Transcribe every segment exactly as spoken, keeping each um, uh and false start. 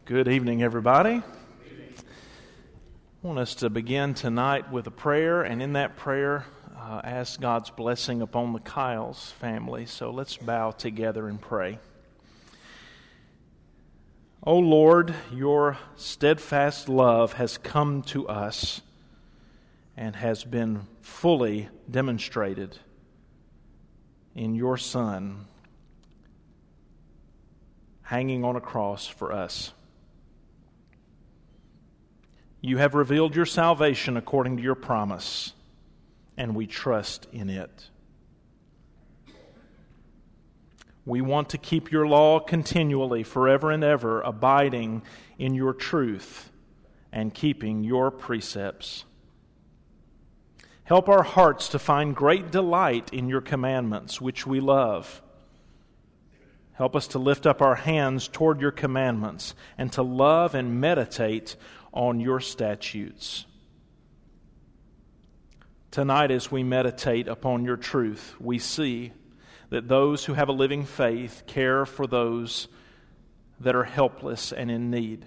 Good evening, everybody. I want us to begin tonight with a prayer, and in that prayer, uh, ask God's blessing upon the Kyles family. So let's bow together and pray. O Lord, your steadfast love has come to us and has been fully demonstrated in your Son hanging on a cross for us. You have revealed your salvation according to your promise, and we trust in it. We want to keep your law continually, forever and ever, abiding in your truth and keeping your precepts. Help our hearts to find great delight in your commandments, which we love. Help us to lift up our hands toward your commandments and to love and meditate on your statutes. Tonight, as we meditate upon your truth, we see that those who have a living faith care for those that are helpless and in need.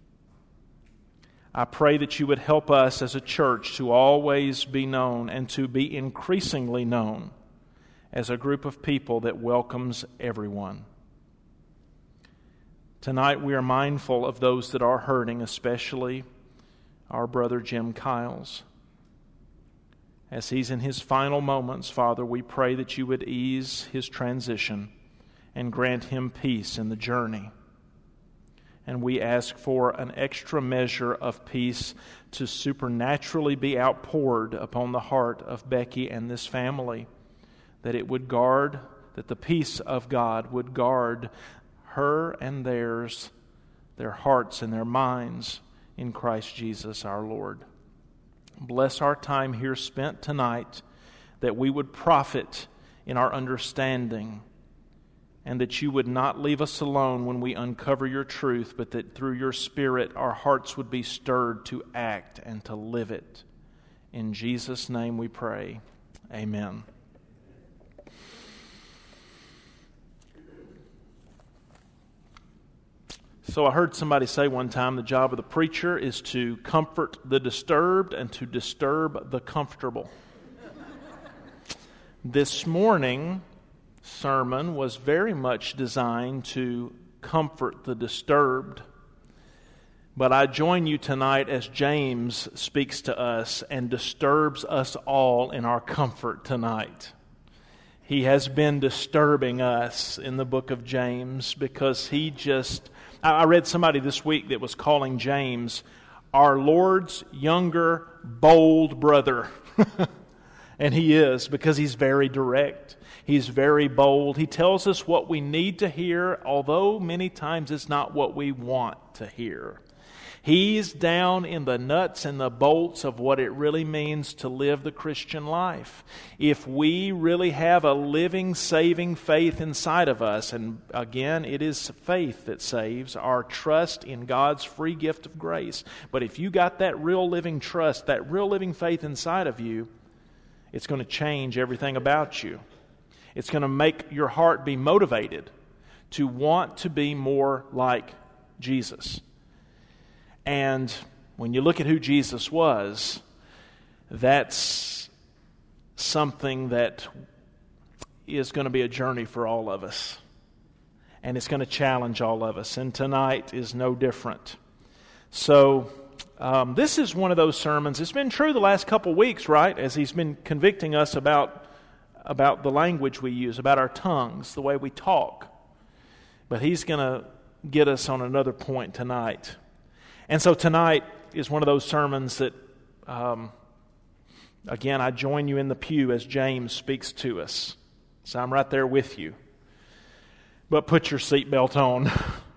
I pray that you would help us as a church to always be known and to be increasingly known as a group of people that welcomes everyone. Tonight we are mindful of those that are hurting, especially our brother Jim Kyles. As he's in his final moments, Father, we pray that you would ease his transition and grant him peace in the journey. And we ask for an extra measure of peace to supernaturally be outpoured upon the heart of Becky and this family, that it would guard, that the peace of God would guard her and theirs, their hearts and their minds in Christ Jesus our Lord. Bless our time here spent tonight, that we would profit in our understanding, and that you would not leave us alone when we uncover your truth, but that through your Spirit our hearts would be stirred to act and to live it. In Jesus' name we pray. Amen. So I heard somebody say one time the job of the preacher is to comfort the disturbed and to disturb the comfortable. This morning sermon was very much designed to comfort the disturbed. But I join you tonight as James speaks to us and disturbs us all in our comfort tonight. He has been disturbing us in the book of James because he just... I read somebody this week that was calling James our Lord's younger, bold brother. And he is, because he's very direct. He's very bold. He tells us what we need to hear, although many times it's not what we want to hear. He's down in the nuts and the bolts of what it really means to live the Christian life. If we really have a living, saving faith inside of us, and again, it is faith that saves, our trust in God's free gift of grace. But if you got that real living trust, that real living faith inside of you, it's going to change everything about you. It's going to make your heart be motivated to want to be more like Jesus. And when you look at who Jesus was, that's something that is going to be a journey for all of us. And it's going to challenge all of us. And tonight is no different. So um, this is one of those sermons. It's been true the last couple weeks, right? As he's been convicting us about, about the language we use, about our tongues, the way we talk. But he's going to get us on another point tonight. And so tonight is one of those sermons that, um, again, I join you in the pew as James speaks to us. So I'm right there with you. But put your seatbelt on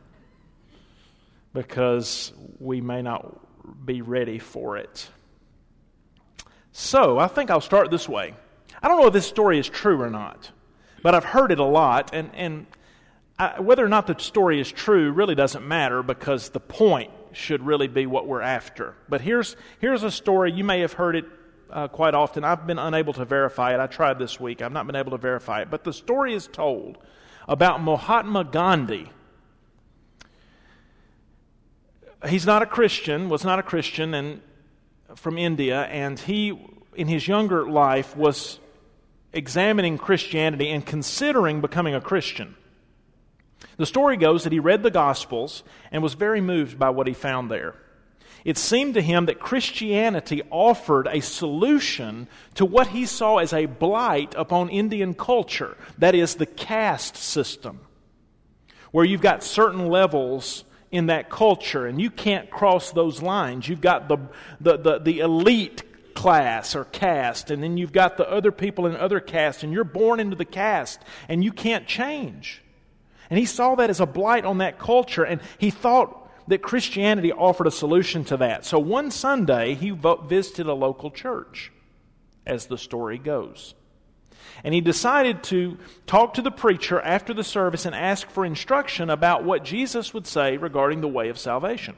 because we may not be ready for it. So I think I'll start this way. I don't know if this story is true or not, but I've heard it a lot. And, and I, whether or not the story is true really doesn't matter, because the point should really be what we're after. But here's here's a story. You may have heard it uh, quite often. I've been unable to verify it. I tried this week. I've not been able to verify it. But the story is told about Mahatma Gandhi. he's not a Christian, was not a Christian, and from India, and he, in his younger life, was examining Christianity and considering becoming a Christian. The story goes that he read the Gospels and was very moved by what he found there. It seemed to him that Christianity offered a solution to what he saw as a blight upon Indian culture, that is, the caste system, where you've got certain levels in that culture, and you can't cross those lines. You've got the, the, the, the elite class or caste, and then you've got the other people in other castes, and you're born into the caste, and you can't change. And he saw that as a blight on that culture, and he thought that Christianity offered a solution to that. So one Sunday, he visited a local church, as the story goes. And he decided to talk to the preacher after the service and ask for instruction about what Jesus would say regarding the way of salvation.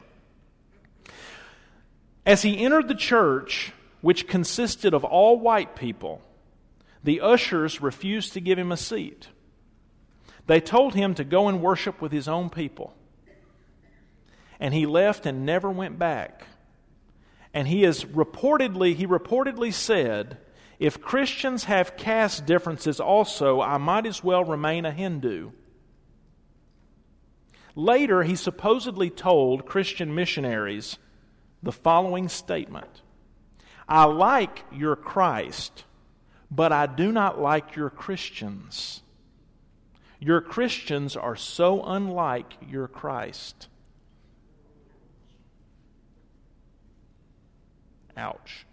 As he entered the church, which consisted of all white people, the ushers refused to give him a seat. They told him to go and worship with his own people. And he left and never went back. And he is reportedly, he reportedly said, if Christians have caste differences also, I might as well remain a Hindu. Later, he supposedly told Christian missionaries the following statement: I like your Christ, but I do not like your Christians. Your Christians are so unlike your Christ. Ouch.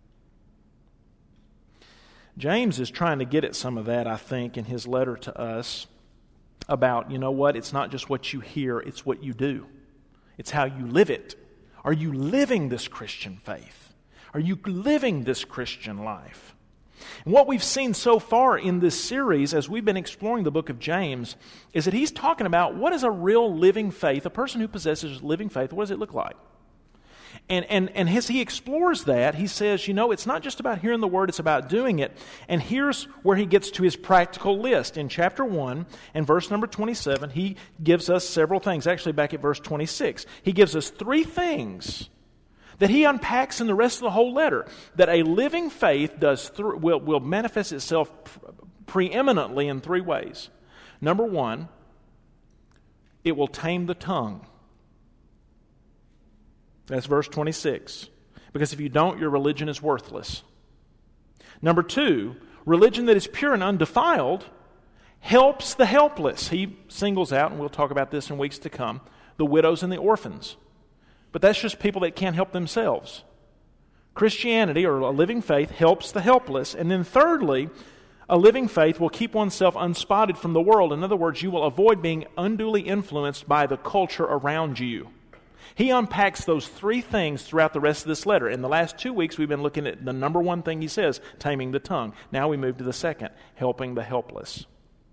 James is trying to get at some of that, I think, in his letter to us about, you know what, it's not just what you hear, it's what you do. It's how you live it. Are you living this Christian faith? Are you living this Christian life? And what we've seen so far in this series, as we've been exploring the book of James, is that he's talking about what is a real living faith, a person who possesses living faith, what does it look like? And, and, and as he explores that, he says, you know, it's not just about hearing the word, it's about doing it. And here's where he gets to his practical list. In chapter one and verse number twenty-seven, he gives us several things. Actually, back at verse twenty-six, he gives us three things that he unpacks in the rest of the whole letter, that a living faith does th- will, will manifest itself pre- preeminently in three ways. Number one, it will tame the tongue. That's verse twenty-six. Because if you don't, your religion is worthless. Number two, religion that is pure and undefiled helps the helpless. He singles out, and we'll talk about this in weeks to come, the widows and the orphans. But that's just people that can't help themselves. Christianity, or a living faith, helps the helpless. And then thirdly, a living faith will keep oneself unspotted from the world. In other words, you will avoid being unduly influenced by the culture around you. He unpacks those three things throughout the rest of this letter. In the last two weeks, we've been looking at the number one thing he says, taming the tongue. Now we move to the second, helping the helpless.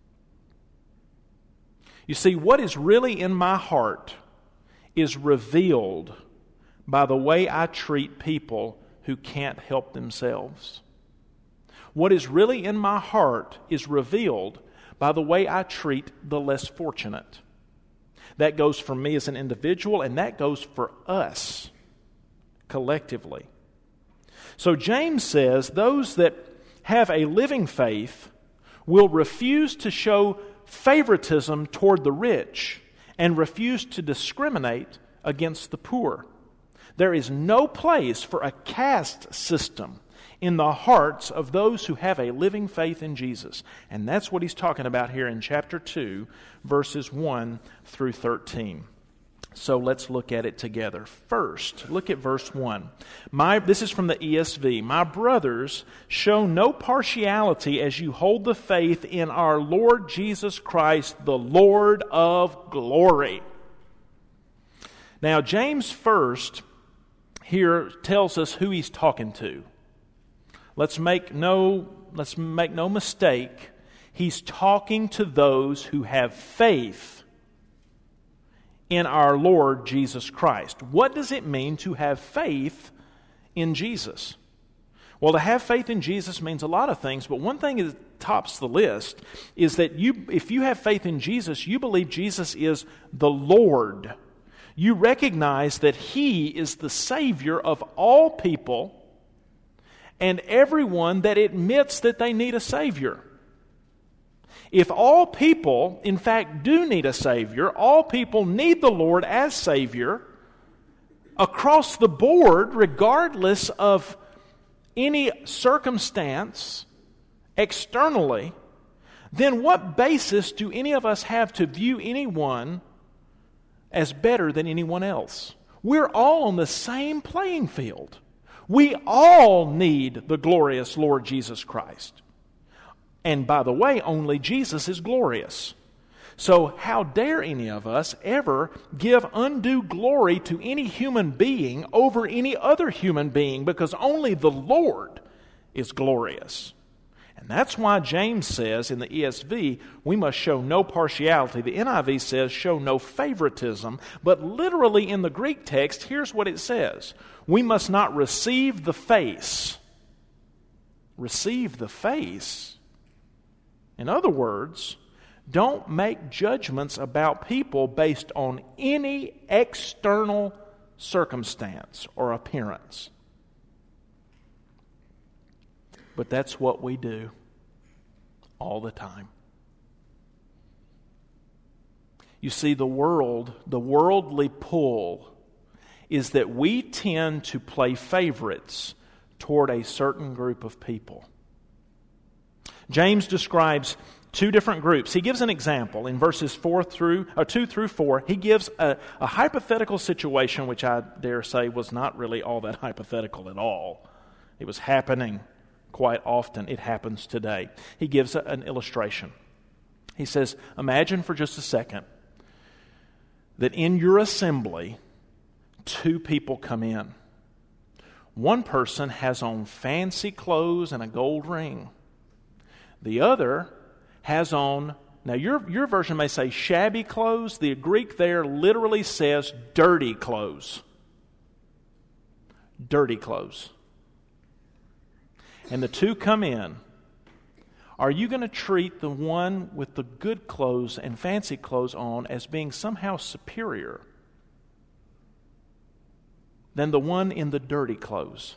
You see, what is really in my heart is revealed by the way I treat people who can't help themselves. What is really in my heart is revealed by the way I treat the less fortunate. That goes for me as an individual, and that goes for us collectively. So James says those that have a living faith will refuse to show favoritism toward the rich and refuse to discriminate against the poor. There is no place for a caste system in the hearts of those who have a living faith in Jesus. And that's what he's talking about here in chapter two, verses one through thirteen. So let's look at it together. First, look at verse one. My, this is from the E S V. My brothers, show no partiality as you hold the faith in our Lord Jesus Christ, the Lord of glory. Now, James first here tells us who he's talking to. Let's make no, let's make no mistake. He's talking to those who have faith in our Lord Jesus Christ. What does it mean to have faith in Jesus? Well, to have faith in Jesus means a lot of things, but one thing that tops the list is that you, if you have faith in Jesus, you believe Jesus is the Lord. you recognize that He is the Savior of all people and everyone that admits that they need a Savior. If all people, in fact, do need a Savior, all people need the Lord as Savior, across the board, regardless of any circumstance externally, then what basis do any of us have to view anyone as better than anyone else? We're all on the same playing field. We all need the glorious Lord Jesus Christ. And by the way, only Jesus is glorious. So how dare any of us ever give undue glory to any human being over any other human being, because only the Lord is glorious. And that's why James says in the E S V, we must show no partiality. The N I V says show no favoritism. But literally in the Greek text, here's what it says. We must not receive the face. Receive the face. In other words, don't make judgments about people based on any external circumstance or appearance. But that's what we do all the time. You see, the world, the worldly pull is that we tend to play favorites toward a certain group of people. James describes two different groups. He gives an example in verses four through or two through four. He gives a, a hypothetical situation, which I dare say was not really all that hypothetical at all. It was happening quite often. It happens today. He gives a, an illustration. He says, imagine for just a second that in your assembly, two people come in. One person has on fancy clothes and a gold ring. The other has on, now your, your version may say shabby clothes. The Greek there literally says dirty clothes. Dirty clothes. And the two come in. Are you going to treat the one with the good clothes and fancy clothes on as being somehow superior than the one in the dirty clothes?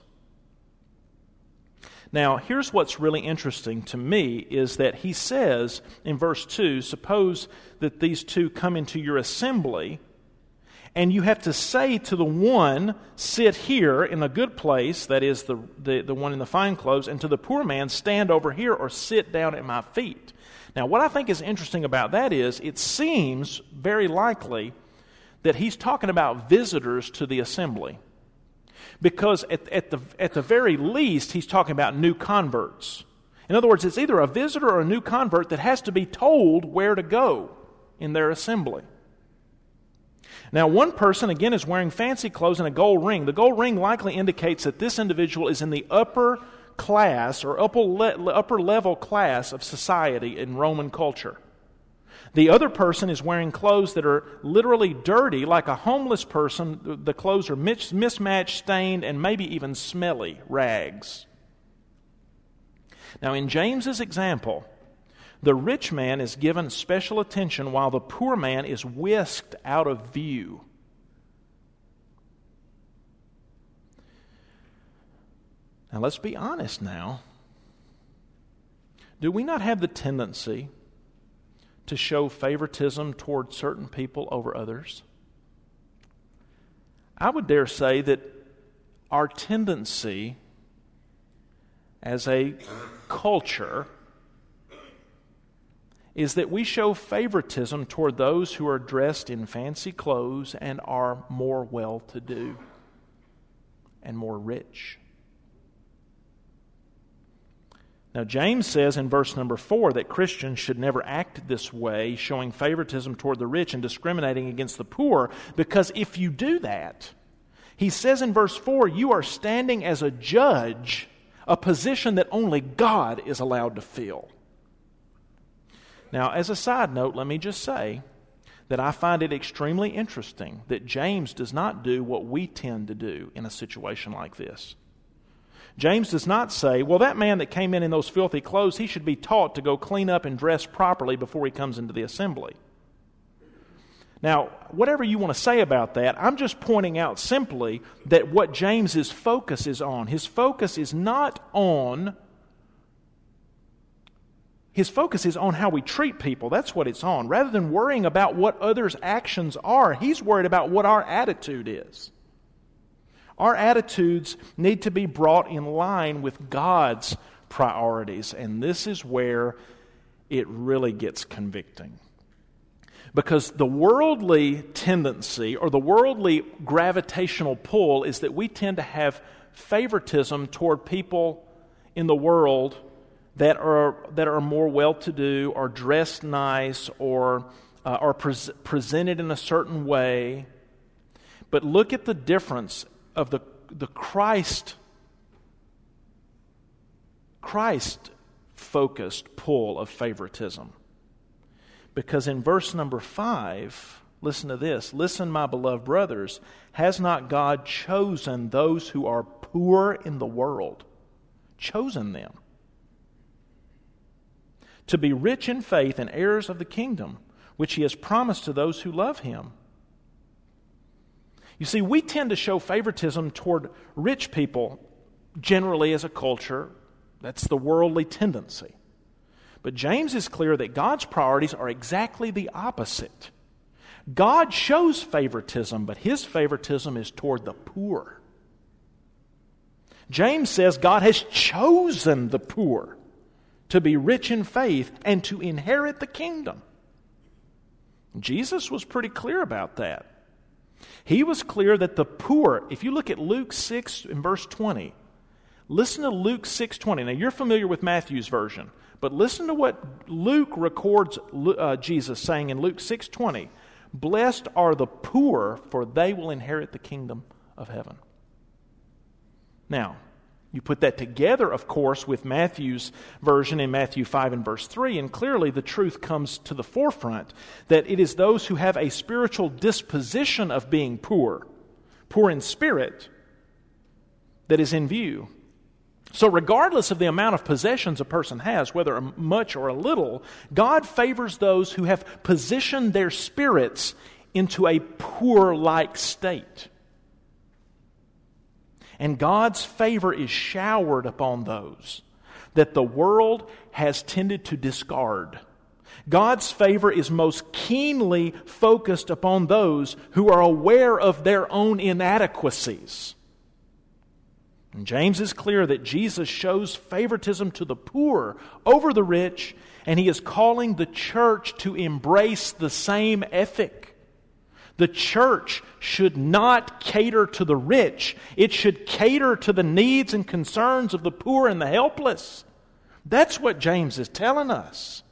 Now, here's what's really interesting to me is that he says in verse two, suppose that these two come into your assembly, and you have to say to the one, sit here in a good place, that is the, the, the one in the fine clothes, and to the poor man, stand over here or sit down at my feet. Now, what I think is interesting about that is it seems very likely that he's talking about visitors to the assembly. Because at, at the at the very least, he's talking about new converts. In other words, it's either a visitor or a new convert that has to be told where to go in their assembly. Now, one person, again, is wearing fancy clothes and a gold ring. The gold ring likely indicates that this individual is in the upper class or upper, le- upper level class of society in Roman culture. The other person is wearing clothes that are literally dirty, like a homeless person. The clothes are mismatched, stained, and maybe even smelly rags. Now, in James's example, the rich man is given special attention while the poor man is whisked out of view. Now, let's be honest now. Do we not have the tendency to show favoritism toward certain people over others? I would dare say that our tendency as a culture is that we show favoritism toward those who are dressed in fancy clothes and are more well-to-do and more rich. Now, James says in verse number four that Christians should never act this way, showing favoritism toward the rich and discriminating against the poor, because if you do that, he says in verse four, you are standing as a judge, a position that only God is allowed to fill. Now, as a side note, let me just say that I find it extremely interesting that James does not do what we tend to do in a situation like this. James does not say, well, that man that came in in those filthy clothes, he should be taught to go clean up and dress properly before he comes into the assembly. Now, whatever you want to say about that, I'm just pointing out simply that what James's focus is on. His focus is not on, his focus is on how we treat people. That's what it's on. Rather than worrying about what others' actions are, he's worried about what our attitude is. Our attitudes need to be brought in line with God's priorities, and this is where it really gets convicting. Because the worldly tendency or the worldly gravitational pull is that we tend to have favoritism toward people in the world that are that are more well-to-do or dressed nice or uh, are pre- presented in a certain way. But look at the difference of the the Christ Christ-focused pull of favoritism. Because in verse number five, listen to this. Listen, my beloved brothers, has not God chosen those who are poor in the world? Chosen them. To be rich in faith and heirs of the kingdom, which He has promised to those who love Him. You see, we tend to show favoritism toward rich people generally as a culture. That's the worldly tendency. But James is clear that God's priorities are exactly the opposite. God shows favoritism, but His favoritism is toward the poor. James says God has chosen the poor to be rich in faith and to inherit the kingdom. Jesus was pretty clear about that. He was clear that the poor, if you look at Luke six in verse twenty, listen to Luke six twenty. Now you're familiar with Matthew's version, but listen to what Luke records uh, Jesus saying in Luke six twenty. Blessed are the poor, for they will inherit the kingdom of heaven. Now, you put that together, of course, with Matthew's version in Matthew five and verse three, and clearly the truth comes to the forefront that it is those who have a spiritual disposition of being poor, poor in spirit, that is in view. So regardless of the amount of possessions a person has, whether much or a little, God favors those who have positioned their spirits into a poor-like state. And God's favor is showered upon those that the world has tended to discard. God's favor is most keenly focused upon those who are aware of their own inadequacies. And James is clear that Jesus shows favoritism to the poor over the rich, and He is calling the church to embrace the same ethic. The church should not cater to the rich. It should cater to the needs and concerns of the poor and the helpless. That's what James is telling us.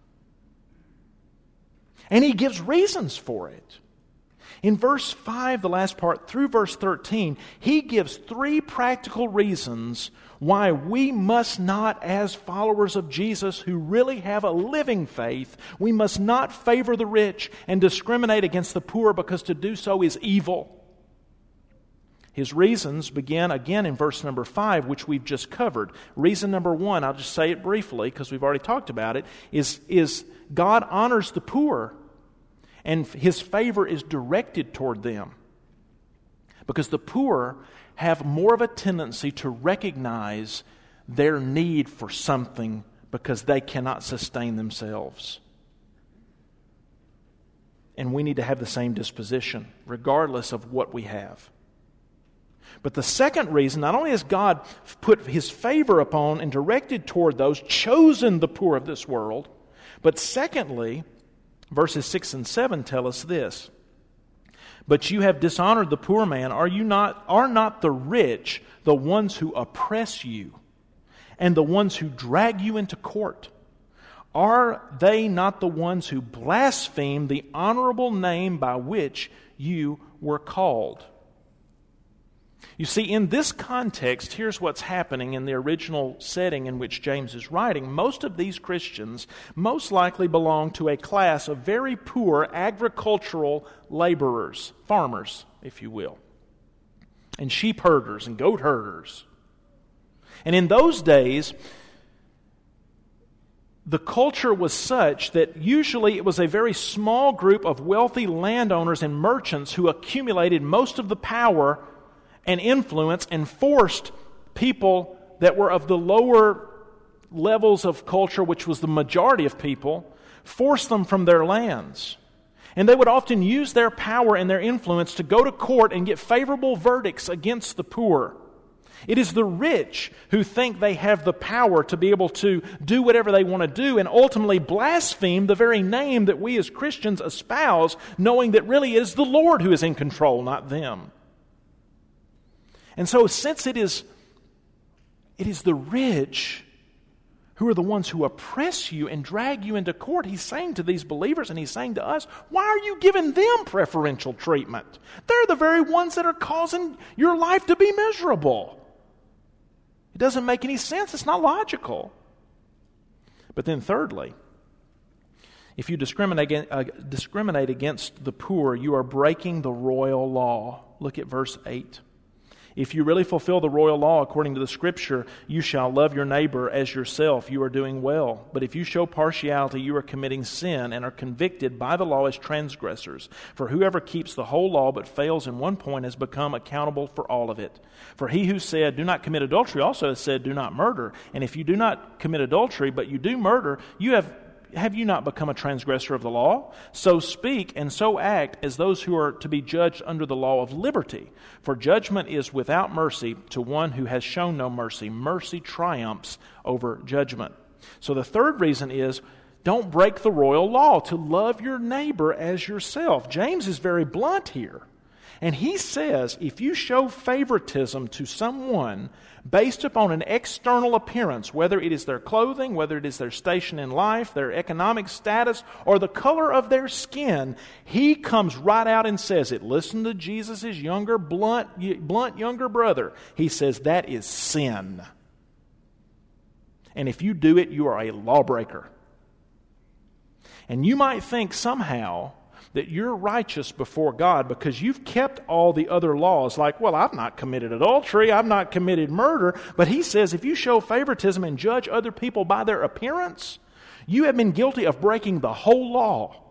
And he gives reasons for it. In verse five, the last part, through verse thirteen, he gives three practical reasons why we must not, as followers of Jesus who really have a living faith, we must not favor the rich and discriminate against the poor, because to do so is evil. His reasons begin again in verse number five, which we've just covered. Reason number one, I'll just say it briefly because we've already talked about it, is, is God honors the poor, and His favor is directed toward them. Because the poor have more of a tendency to recognize their need for something because they cannot sustain themselves. And we need to have the same disposition, regardless of what we have. But the second reason, not only has God put His favor upon and directed toward those, chosen the poor of this world, but secondly, verses six and seven tell us this. But you have dishonored the poor man. Are you not, are not the rich the ones who oppress you and the ones who drag you into court? Are they not the ones who blaspheme the honorable name by which you were called? You see, in this context, here's what's happening in the original setting in which James is writing. Most of these Christians most likely belong to a class of very poor agricultural laborers, farmers, if you will, and sheep herders and goat herders. And in those days, the culture was such that usually it was a very small group of wealthy landowners and merchants who accumulated most of the power and influence and forced people that were of the lower levels of culture, which was the majority of people, forced them from their lands. And they would often use their power and their influence to go to court and get favorable verdicts against the poor. It is the rich who think they have the power to be able to do whatever they want to do and ultimately blaspheme the very name that we as Christians espouse, knowing that really it is the Lord who is in control, not them. And so since it is, it is the rich who are the ones who oppress you and drag you into court, he's saying to these believers and he's saying to us, why are you giving them preferential treatment? They're the very ones that are causing your life to be miserable. It doesn't make any sense. It's not logical. But then thirdly, if you discriminate, uh, discriminate against the poor, you are breaking the royal law. Look at verse eight. If you really fulfill the royal law according to the Scripture, you shall love your neighbor as yourself. You are doing well. But if you show partiality, you are committing sin and are convicted by the law as transgressors. For whoever keeps the whole law but fails in one point has become accountable for all of it. For he who said, do not commit adultery, also has said, do not murder. And if you do not commit adultery, but you do murder, you have Have you not become a transgressor of the law? So speak and so act as those who are to be judged under the law of liberty. For judgment is without mercy to one who has shown no mercy. Mercy triumphs over judgment. So the third reason is, don't break the royal law, to love your neighbor as yourself. James is very blunt here. And he says, if you show favoritism to someone based upon an external appearance, whether it is their clothing, whether it is their station in life, their economic status, or the color of their skin, he comes right out and says it. Listen to Jesus' younger, blunt, blunt younger brother. He says that is sin. And if you do it, you are a lawbreaker. And you might think somehow that you're righteous before God because you've kept all the other laws. Like, well, I've not committed adultery, I've not committed murder. But he says if you show favoritism and judge other people by their appearance, you have been guilty of breaking the whole law.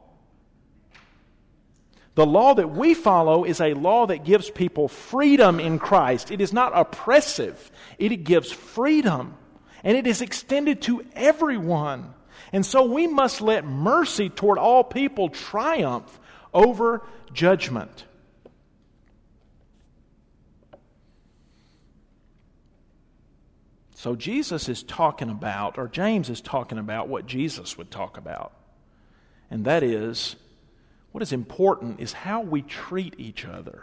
The law that we follow is a law that gives people freedom in Christ. It is not oppressive. It gives freedom. And it is extended to everyone. And so we must let mercy toward all people triumph over judgment. So Jesus is talking about, or James is talking about what Jesus would talk about. And that is, what is important is how we treat each other.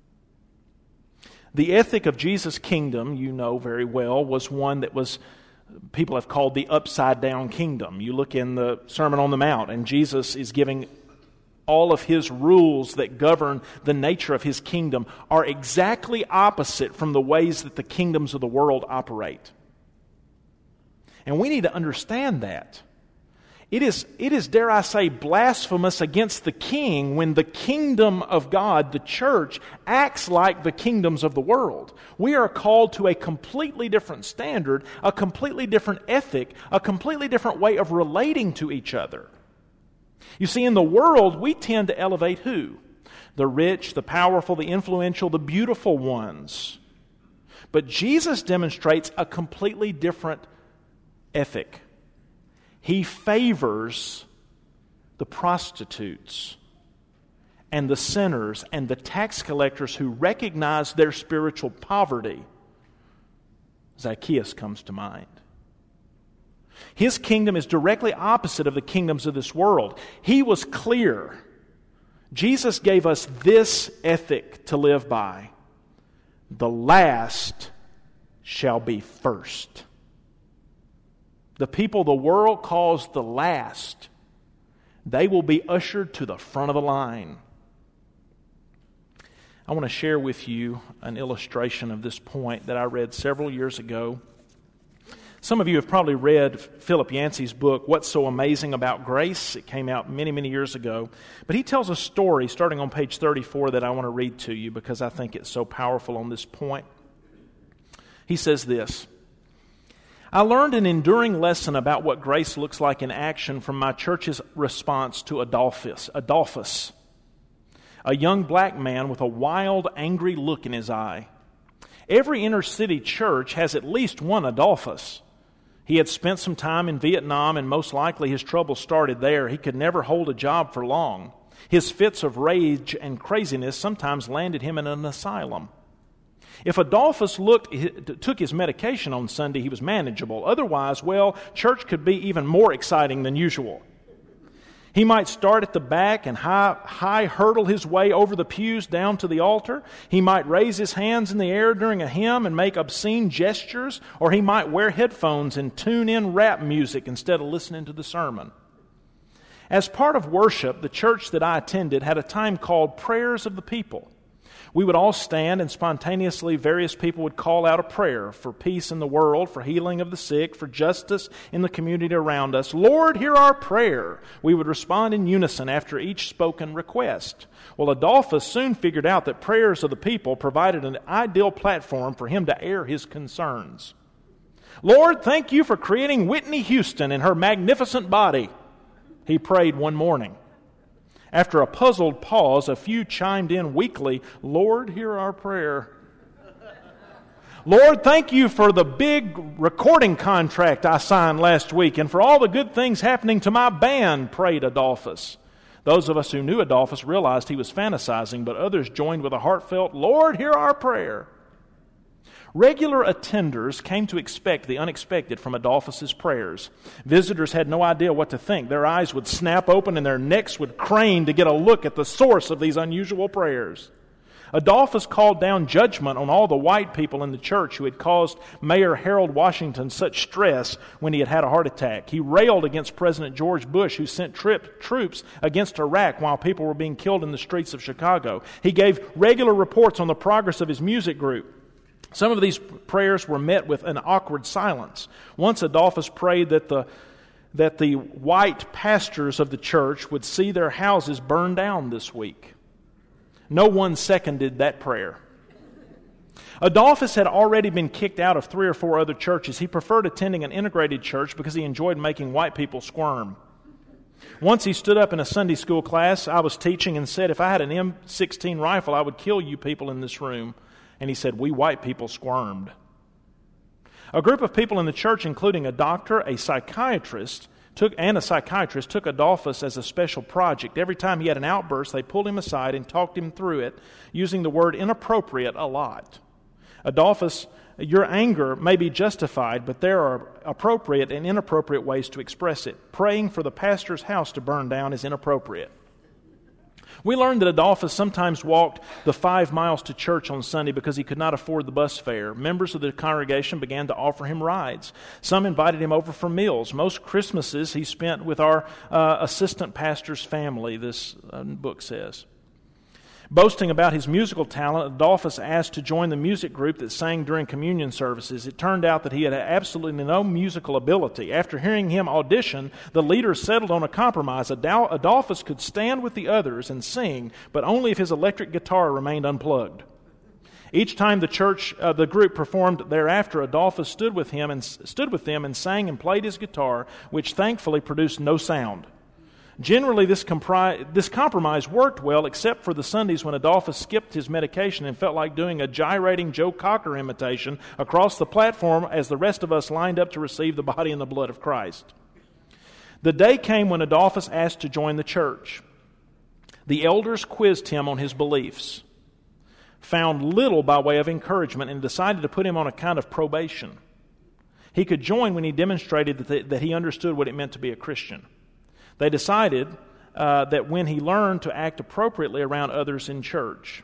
The ethic of Jesus' kingdom, you know very well, was one that was people have called the upside-down kingdom. You look in the Sermon on the Mount, and Jesus is giving all of his rules that govern the nature of his kingdom are exactly opposite from the ways that the kingdoms of the world operate. And we need to understand that. It is, it is, dare I say, blasphemous against the king when the kingdom of God, the church, acts like the kingdoms of the world. We are called to a completely different standard, a completely different ethic, a completely different way of relating to each other. You see, in the world, we tend to elevate who? The rich, the powerful, the influential, the beautiful ones. But Jesus demonstrates a completely different ethic. He favors the prostitutes and the sinners and the tax collectors who recognize their spiritual poverty. Zacchaeus comes to mind. His kingdom is directly opposite of the kingdoms of this world. He was clear. Jesus gave us this ethic to live by. The last shall be first. The people the world calls the last, they will be ushered to the front of the line. I want to share with you an illustration of this point that I read several years ago. Some of you have probably read Philip Yancey's book, What's So Amazing About Grace? It came out many, many years ago. But he tells a story starting on page thirty-four that I want to read to you because I think it's so powerful on this point. He says this: I learned an enduring lesson about what grace looks like in action from my church's response to Adolphus, Adolphus, a young black man with a wild, angry look in his eye. Every inner-city church has at least one Adolphus. He had spent some time in Vietnam, and most likely his troubles started there. He could never hold a job for long. His fits of rage and craziness sometimes landed him in an asylum. If Adolphus looked, took his medication on Sunday, he was manageable. Otherwise, well, church could be even more exciting than usual. He might start at the back and high, high hurdle his way over the pews down to the altar. He might raise his hands in the air during a hymn and make obscene gestures, or he might wear headphones and tune in rap music instead of listening to the sermon. As part of worship, the church that I attended had a time called Prayers of the People. We would all stand, and spontaneously various people would call out a prayer for peace in the world, for healing of the sick, for justice in the community around us. Lord, hear our prayer. We would respond in unison after each spoken request. Well, Adolphus soon figured out that Prayers of the People provided an ideal platform for him to air his concerns. Lord, thank you for creating Whitney Houston and her magnificent body, he prayed one morning. After a puzzled pause, a few chimed in weakly, Lord, hear our prayer. Lord, thank you for the big recording contract I signed last week and for all the good things happening to my band, prayed Adolphus. Those of us who knew Adolphus realized he was fantasizing, but others joined with a heartfelt, Lord, hear our prayer. Regular attenders came to expect the unexpected from Adolphus's prayers. Visitors had no idea what to think. Their eyes would snap open and their necks would crane to get a look at the source of these unusual prayers. Adolphus called down judgment on all the white people in the church who had caused Mayor Harold Washington such stress when he had had a heart attack. He railed against President George Bush, who sent trip, troops against Iraq while people were being killed in the streets of Chicago. He gave regular reports on the progress of his music group. Some of these prayers were met with an awkward silence. Once Adolphus prayed that the that the white pastors of the church would see their houses burned down this week. No one seconded that prayer. Adolphus had already been kicked out of three or four other churches. He preferred attending an integrated church because he enjoyed making white people squirm. Once he stood up in a Sunday school class I was teaching and said, if I had an M sixteen rifle, I would kill you people in this room. And he said, we white people squirmed. A group of people in the church, including a doctor, a psychiatrist, took, and a psychiatrist, took Adolphus as a special project. Every time he had an outburst, they pulled him aside and talked him through it, using the word inappropriate a lot. Adolphus, your anger may be justified, but there are appropriate and inappropriate ways to express it. Praying for the pastor's house to burn down is inappropriate. We learned that Adolphus sometimes walked the five miles to church on Sunday because he could not afford the bus fare. Members of the congregation began to offer him rides. Some invited him over for meals. Most Christmases he spent with our uh, assistant pastor's family, this uh, book says. Boasting about his musical talent, Adolphus asked to join the music group that sang during communion services. It turned out that he had absolutely no musical ability. After hearing him audition, the leaders settled on a compromise. Adolphus could stand with the others and sing, but only if his electric guitar remained unplugged. Each time the church, uh, the group performed thereafter, Adolphus stood with him and stood with them and sang and played his guitar, which thankfully produced no sound. Generally, this, compri- this compromise worked well, except for the Sundays when Adolphus skipped his medication and felt like doing a gyrating Joe Cocker imitation across the platform as the rest of us lined up to receive the body and the blood of Christ. The day came when Adolphus asked to join the church. The elders quizzed him on his beliefs, found little by way of encouragement, and decided to put him on a kind of probation. He could join when he demonstrated that, they, that he understood what it meant to be a Christian. They decided uh, that when he learned to act appropriately around others in church,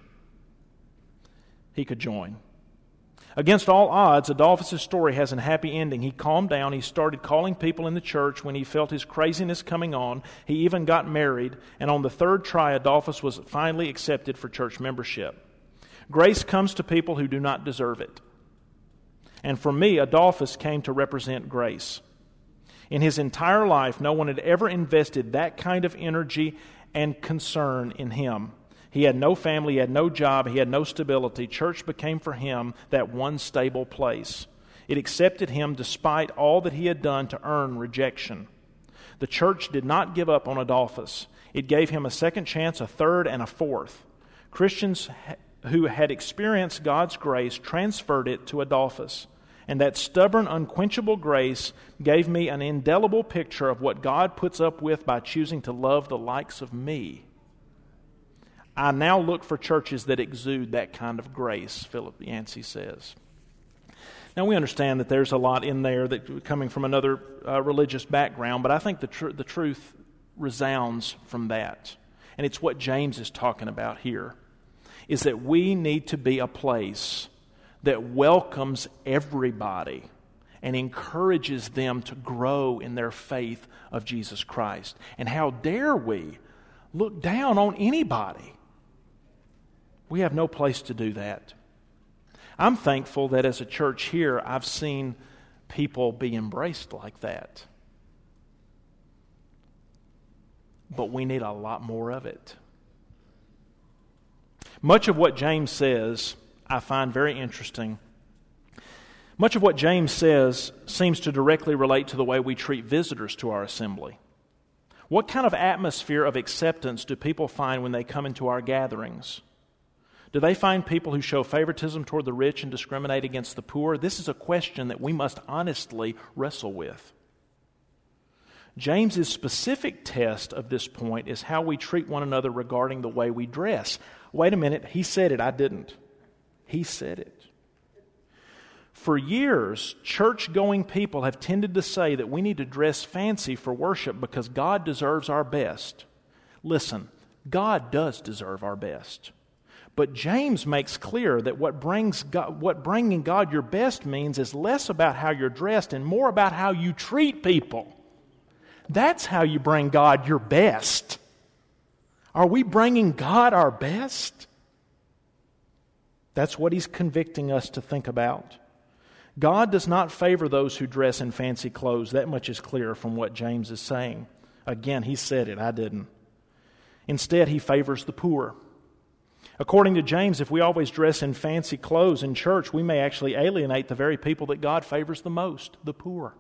he could join. Against all odds, Adolphus' story has a happy ending. He calmed down. He started calling people in the church when he felt his craziness coming on. He even got married, and on the third try, Adolphus was finally accepted for church membership. Grace comes to people who do not deserve it. And for me, Adolphus came to represent grace. In his entire life, no one had ever invested that kind of energy and concern in him. He had no family, he had no job, he had no stability. Church became for him that one stable place. It accepted him despite all that he had done to earn rejection. The church did not give up on Adolphus. It gave him a second chance, a third, and a fourth. Christians who had experienced God's grace transferred it to Adolphus. And that stubborn, unquenchable grace gave me an indelible picture of what God puts up with by choosing to love the likes of me. I now look for churches that exude that kind of grace, Philip Yancey says. Now, we understand that there's a lot in there that coming from another uh, religious background, but I think the, tr- the truth resounds from that. And it's what James is talking about here, is that we need to be a place that welcomes everybody and encourages them to grow in their faith of Jesus Christ. And how dare we look down on anybody? We have no place to do that. I'm thankful that as a church here, I've seen people be embraced like that. But we need a lot more of it. Much of what James says, I find very interesting. Much of what James says seems to directly relate to the way we treat visitors to our assembly. What kind of atmosphere of acceptance do people find when they come into our gatherings? Do they find people who show favoritism toward the rich and discriminate against the poor? This is a question that we must honestly wrestle with. James's specific test of this point is how we treat one another regarding the way we dress. Wait a minute, he said it, I didn't. He said it. For years, church-going people have tended to say that we need to dress fancy for worship because God deserves our best. Listen, God does deserve our best. But James makes clear that what brings God, what bringing God your best means is less about how you're dressed and more about how you treat people. That's how you bring God your best. Are we bringing God our best? That's what he's convicting us to think about. God does not favor those who dress in fancy clothes. That much is clear from what James is saying. Again, he said it, I didn't. Instead, he favors the poor. According to James, if we always dress in fancy clothes in church, we may actually alienate the very people that God favors the most, the poor.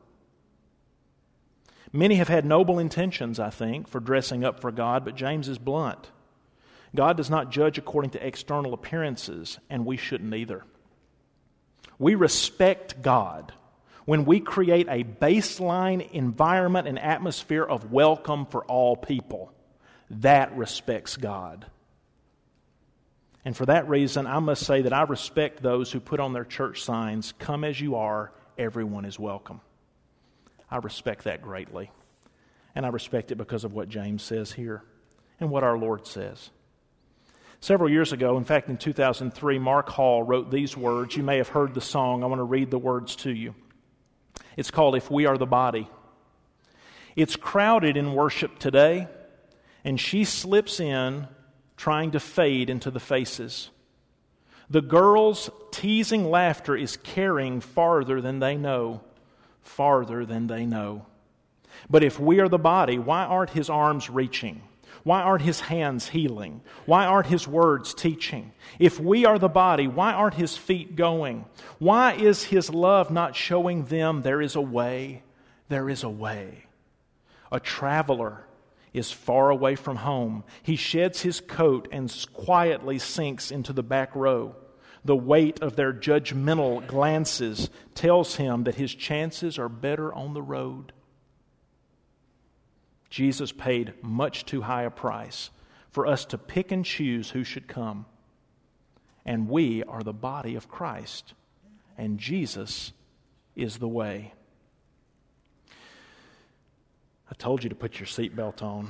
Many have had noble intentions, I think, for dressing up for God, but James is blunt. God does not judge according to external appearances, and we shouldn't either. We respect God when we create a baseline environment and atmosphere of welcome for all people. That respects God. And for that reason, I must say that I respect those who put on their church signs, "Come as you are, everyone is welcome." I respect that greatly. And I respect it because of what James says here and what our Lord says. Several years ago, in fact in two thousand three, Mark Hall wrote these words. You may have heard the song. I want to read the words to you. It's called "If We Are the Body." It's crowded in worship today, and she slips in trying to fade into the faces. The girls' teasing laughter is carrying farther than they know, farther than they know. But if we are the body, why aren't his arms reaching? Why aren't his hands healing? Why aren't his words teaching? If we are the body, why aren't his feet going? Why is his love not showing them there is a way? There is a way. A traveler is far away from home. He sheds his coat and quietly sinks into the back row. The weight of their judgmental glances tells him that his chances are better on the road. Jesus paid much too high a price for us to pick and choose who should come. And we are the body of Christ, and Jesus is the way. I told you to put your seatbelt on.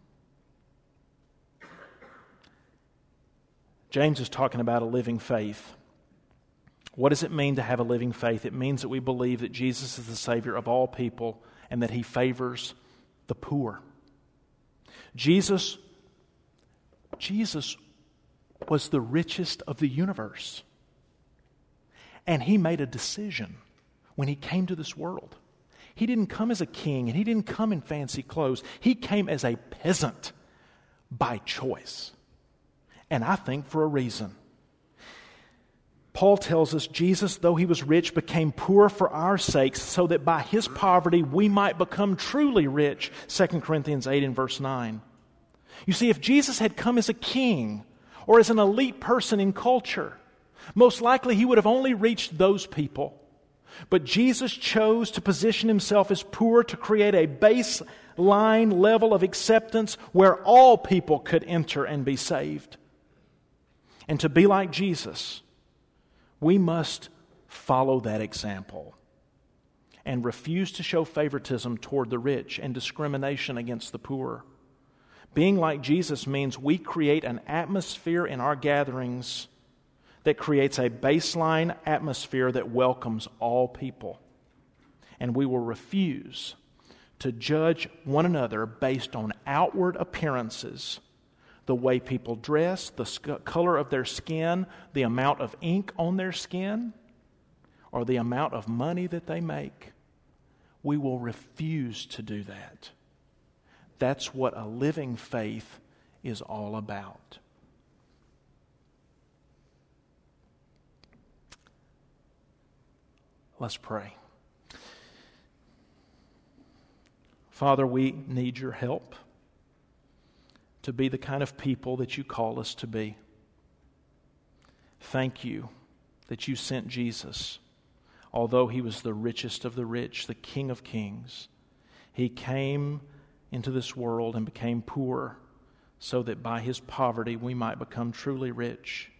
James is talking about a living faith. What does it mean to have a living faith? It means that we believe that Jesus is the Savior of all people and that He favors the poor. Jesus, Jesus was the richest of the universe. And He made a decision when He came to this world. He didn't come as a king, and He didn't come in fancy clothes. He came as a peasant by choice. And I think for a reason. Paul tells us Jesus, though he was rich, became poor for our sakes, so that by his poverty we might become truly rich. Second Corinthians eight and verse nine. You see, if Jesus had come as a king or as an elite person in culture, most likely he would have only reached those people. But Jesus chose to position himself as poor to create a baseline level of acceptance where all people could enter and be saved. And to be like Jesus, we must follow that example and refuse to show favoritism toward the rich and discrimination against the poor. Being like Jesus means we create an atmosphere in our gatherings that creates a baseline atmosphere that welcomes all people. And we will refuse to judge one another based on outward appearances, the way people dress, the sc- color of their skin, the amount of ink on their skin, or the amount of money that they make. We will refuse to do that. That's what a living faith is all about. Let's pray. Father, we need your help to be the kind of people that you call us to be. Thank you that you sent Jesus. Although he was the richest of the rich, the King of kings, he came into this world and became poor so that by his poverty we might become truly rich.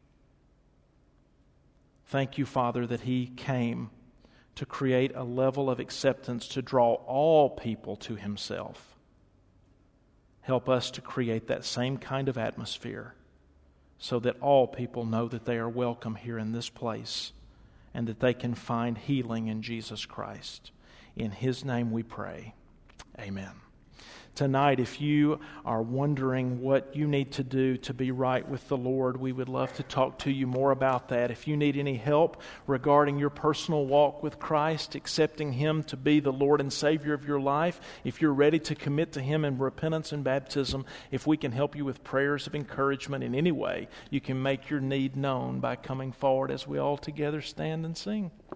Thank you, Father, that he came to create a level of acceptance to draw all people to himself. Help us to create that same kind of atmosphere so that all people know that they are welcome here in this place and that they can find healing in Jesus Christ. In his name we pray. Amen. Tonight, if you are wondering what you need to do to be right with the Lord, we would love to talk to you more about that. If you need any help regarding your personal walk with Christ, accepting him to be the Lord and Savior of your life, if you're ready to commit to him in repentance and baptism, if we can help you with prayers of encouragement in any way, you can make your need known by coming forward as we all together stand and sing.